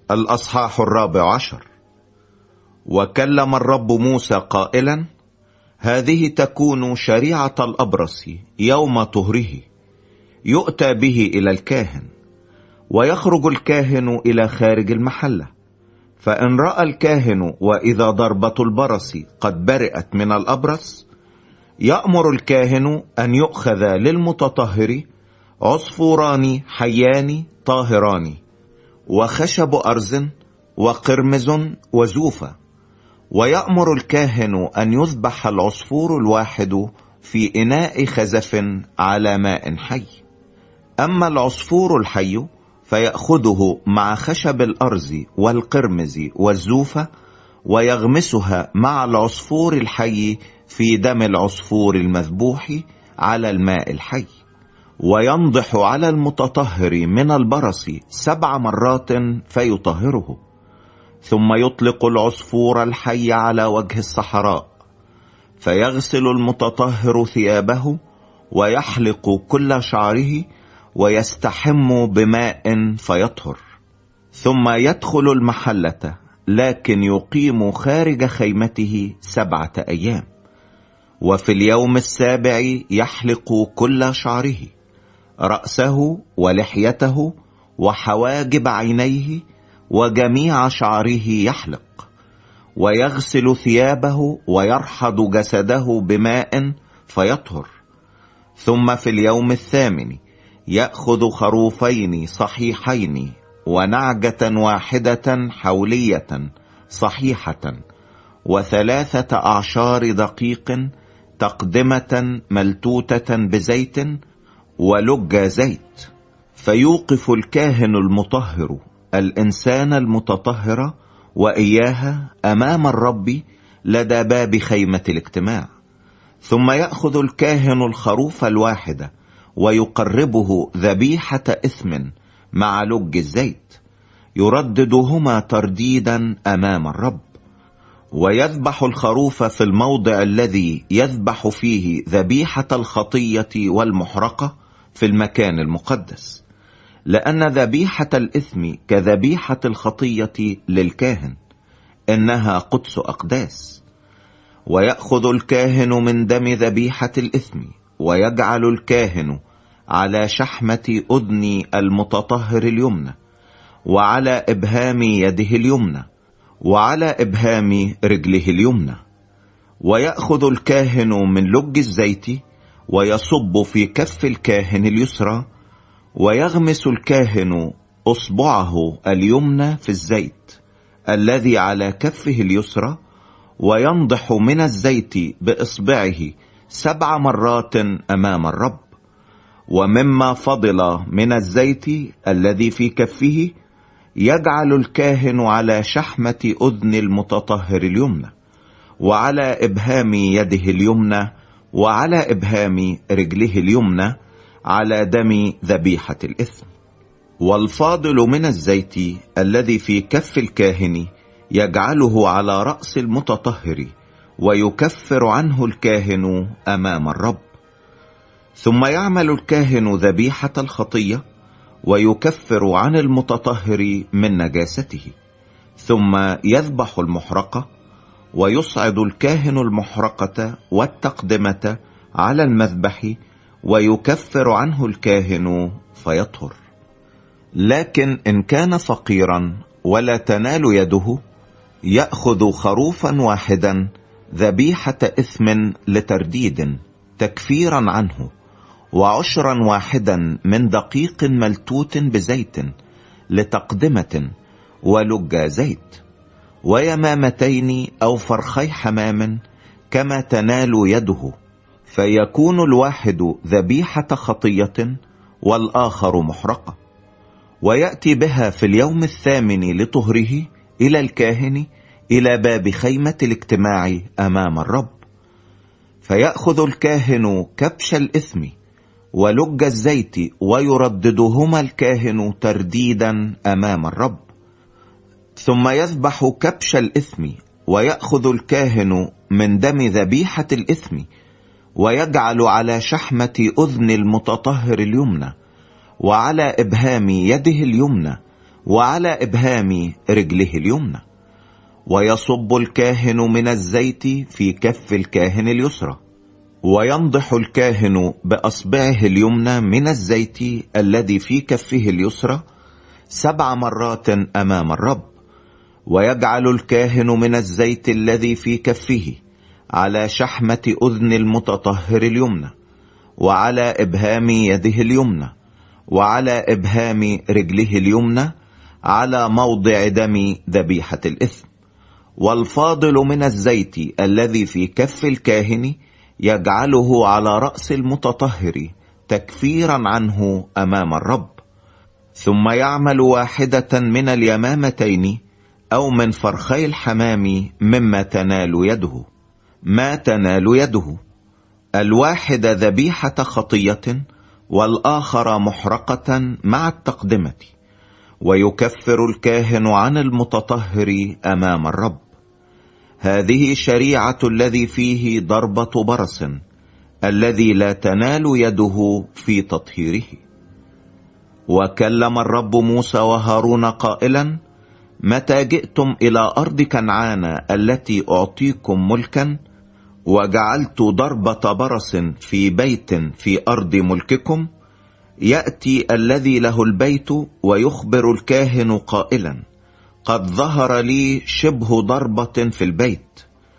الأصحاح 14. وكلم الرب موسى قائلا: هذه تكون شريعة الأبرص يوم طهره، يؤتى به إلى الكاهن، ويخرج الكاهن إلى خارج المحلة، فإن رأى الكاهن وإذا ضربة البرص قد برئت من الأبرص، يأمر الكاهن أن يؤخذ للمتطهر عصفوران حيان طاهران، وخشب أرز، وقرمز، وزوفة، ويأمر الكاهن أن يذبح العصفور الواحد في إناء خزف على ماء حي. أما العصفور الحي فيأخذه مع خشب الأرز والقرمز والزوفة، ويغمسها مع العصفور الحي في دم العصفور المذبوح على الماء الحي، وينضح على المتطهر من البرص 7 مرات فيطهره، ثم يطلق العصفور الحي على وجه الصحراء، فيغسل المتطهر ثيابه ويحلق كل شعره ويستحم بماء فيطهر، ثم يدخل المحلة، لكن يقيم خارج خيمته 7 أيام. وفي اليوم السابع يحلق كل شعره، رأسه ولحيته وحواجب عينيه وجميع شعره يحلق، ويغسل ثيابه ويرحض جسده بماء فيطهر. ثم في اليوم الثامن يأخذ خروفين صحيحين ونعجة واحدة حولية صحيحة، و3 أعشار دقيق تقدمة ملتوتة بزيت ولج زيت. فيوقف الكاهن المطهر الإنسان المتطهر وإياها أمام الرب لدى باب خيمة الاجتماع. ثم يأخذ الكاهن الخروف الواحد ويقربه ذبيحة إثم مع لج الزيت، يرددهما ترديدا أمام الرب، ويذبح الخروف في الموضع الذي يذبح فيه ذبيحة الخطية والمحرقة في المكان المقدس، لأن ذبيحة الإثم كذبيحة الخطية للكاهن، إنها قدس أقداس. ويأخذ الكاهن من دم ذبيحة الإثم، ويجعل الكاهن على شحمة أذن المتطهر اليمنى، وعلى إبهام يده اليمنى، وعلى إبهام رجله اليمنى. ويأخذ الكاهن من لج الزيت ويصب في كف الكاهن اليسرى، ويغمس الكاهن أصبعه اليمنى في الزيت الذي على كفه اليسرى، وينضح من الزيت بإصبعه 7 مرات أمام الرب. ومما فضل من الزيت الذي في كفه يجعل الكاهن على شحمة أذن المتطهر اليمنى، وعلى إبهام يده اليمنى، وعلى إبهام رجله اليمنى، على دم ذبيحة الإثم. والفاضل من الزيت الذي في كف الكاهن يجعله على رأس المتطهر، ويكفر عنه الكاهن أمام الرب. ثم يعمل الكاهن ذبيحة الخطية، ويكفر عن المتطهر من نجاسته، ثم يذبح المحرقة، ويصعد الكاهن المحرقة والتقدمة على المذبح، ويكفر عنه الكاهن فيطهر. لكن إن كان فقيرا ولا تنال يده، يأخذ خروفا واحدا ذبيحة إثم لترديد تكفيرا عنه، وعشرا واحدا من دقيق ملتوت بزيت لتقدمة ولج زيت، ويمامتين أو فرخي حمام كما تنال يده، فيكون الواحد ذبيحة خطية والآخر محرقة. ويأتي بها في اليوم الثامن لطهره إلى الكاهن إلى باب خيمة الاجتماع أمام الرب. فيأخذ الكاهن كبش الإثم ولج الزيت، ويرددهما الكاهن ترديدا أمام الرب. ثم يذبح كبش الإثم، ويأخذ الكاهن من دم ذبيحة الإثم، ويجعل على شحمة أذن المتطهر اليمنى، وعلى إبهام يده اليمنى، وعلى إبهام رجله اليمنى. ويصب الكاهن من الزيت في كف الكاهن اليسرى، وينضح الكاهن بأصبعه اليمنى من الزيت الذي في كفه اليسرى 7 مرات أمام الرب. ويجعل الكاهن من الزيت الذي في كفه على شحمة أذن المتطهر اليمنى، وعلى إبهام يده اليمنى، وعلى إبهام رجله اليمنى، على موضع دم ذبيحة الإثم. والفاضل من الزيت الذي في كف الكاهن يجعله على رأس المتطهر تكفيرا عنه أمام الرب. ثم يعمل واحدة من اليمامتين أو من فرخي الحمام مما تنال يده، ما تنال يده، الواحد ذبيحة خطية والآخر محرقة مع التقدمة. ويكفر الكاهن عن المتطهر أمام الرب. هذه شريعة الذي فيه ضربة برص، الذي لا تنال يده في تطهيره. وكلم الرب موسى وهارون قائلا: متى جئتم إلى أرض كنعان التي أعطيكم ملكا، وجعلت ضربة برص في بيت في أرض ملككم، يأتي الذي له البيت ويخبر الكاهن قائلا: قد ظهر لي شبه ضربة في البيت،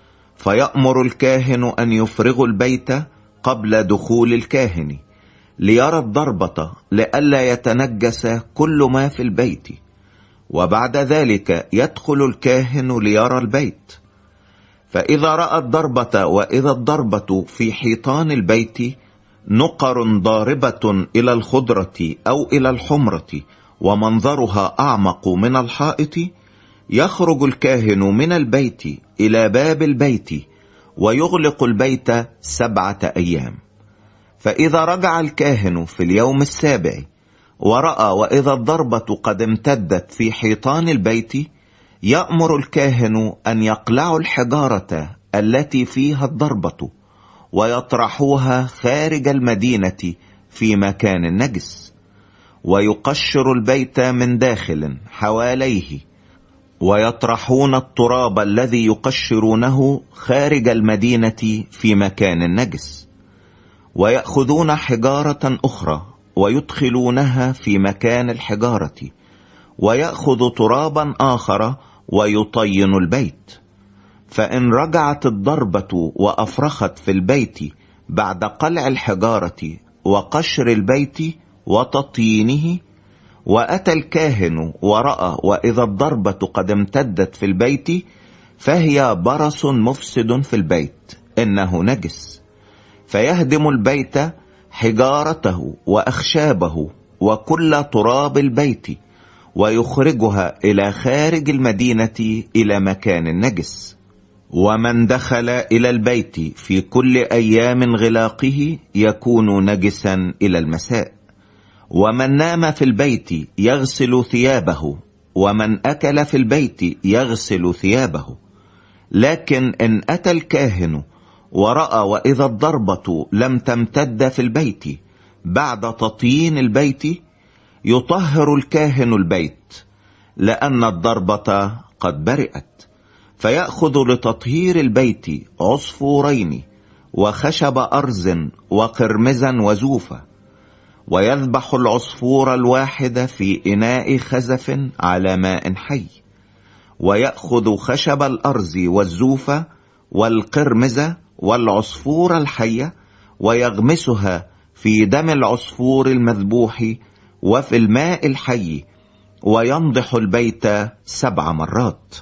فيأمر الكاهن أن يفرغ البيت قبل دخول الكاهن ليرى الضربة، لئلا يتنجس كل ما في البيت. وبعد ذلك يدخل الكاهن ليرى البيت، فإذا رأى الضربة وإذا الضربة في حيطان البيت نقر ضاربة إلى الخضرة أو إلى الحمرة ومنظرها أعمق من الحائط، يخرج الكاهن من البيت إلى باب البيت ويغلق البيت 7 أيام. فإذا رجع الكاهن في اليوم السابع ورأى وإذا الضربة قد امتدت في حيطان البيت، يأمر الكاهن أن يقلعوا الحجارة التي فيها الضربة ويطرحوها خارج المدينة في مكان نجس، ويقشر البيت من داخل حواليه، ويطرحون التراب الذي يقشرونه خارج المدينة في مكان نجس، ويأخذون حجارة أخرى ويدخلونها في مكان الحجارة، ويأخذ ترابا آخر ويطين البيت. فإن رجعت الضربة وأفرخت في البيت بعد قلع الحجارة وقشر البيت وتطيينه، وأتى الكاهن ورأى وإذا الضربة قد امتدت في البيت، فهي برص مفسد في البيت، إنه نجس. فيهدم البيت حجارته وأخشابه وكل تراب البيت، ويخرجها إلى خارج المدينة إلى مكان نجس. ومن دخل إلى البيت في كل أيام غلاقه يكون نجسا إلى المساء. ومن نام في البيت يغسل ثيابه، ومن أكل في البيت يغسل ثيابه. لكن إن أتى الكاهن ورأى وإذا الضربة لم تمتد في البيت بعد تطيين البيت، يطهر الكاهن البيت، لأن الضربة قد برئت. فيأخذ لتطهير البيت عصفورين وخشب أرز وقرمزا وزوفا، ويذبح العصفور الواحد في إناء خزف على ماء حي، ويأخذ خشب الأرز والزوف والقرمز والعصفور الحي ويغمسها في دم العصفور المذبوح وفي الماء الحي، وينضح البيت 7 مرات.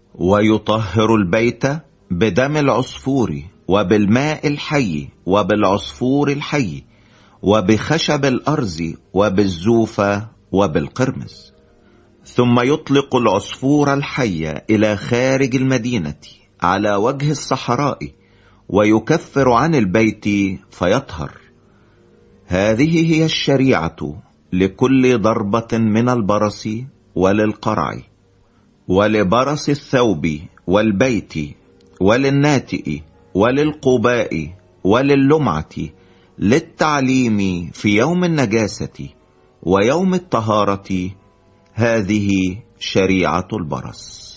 ويطهر البيت بدم العصفور وبالماء الحي وبالعصفور الحي وبخشب الأرز وبالزوف وبالقرمز. ثم يطلق العصفور الحي إلى خارج المدينة على وجه الصحراء، ويكفر عن البيت فيطهر. هذه هي الشريعة لكل ضربة من البرص وللقرع ولبرص الثوب والبيت وللناتئ وللقباء ولللمعة، للتعليم في يوم النجاسة ويوم الطهارة هذه شريعة البرص.